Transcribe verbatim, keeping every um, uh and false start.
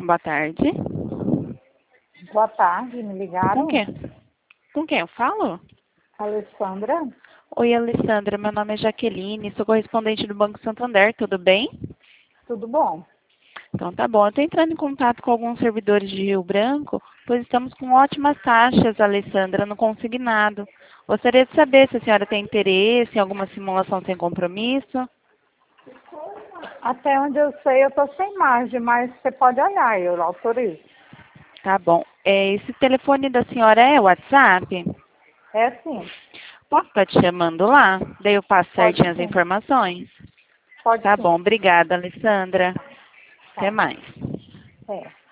Boa tarde. Boa tarde, me ligaram? Com quem? Com quem eu falo? Alessandra? Oi, Alessandra. Meu nome é Jaqueline, sou correspondente do Banco Santander, tudo bem? Tudo bom? Então tá bom. Eu estou entrando em contato com alguns servidores de Rio Branco, pois estamos com ótimas taxas, Alessandra, no consignado. Gostaria de saber se a senhora tem interesse em alguma simulação sem compromisso. Até onde eu sei, eu estou sem margem, mas você pode olhar, eu autorizo. Tá bom. É, esse telefone da senhora é WhatsApp? É sim, Posso estar te chamando lá? Daí eu passo pode certinho as sim, informações? pode Tá sim. bom. Obrigada, Alessandra. Até Tá, mais. é.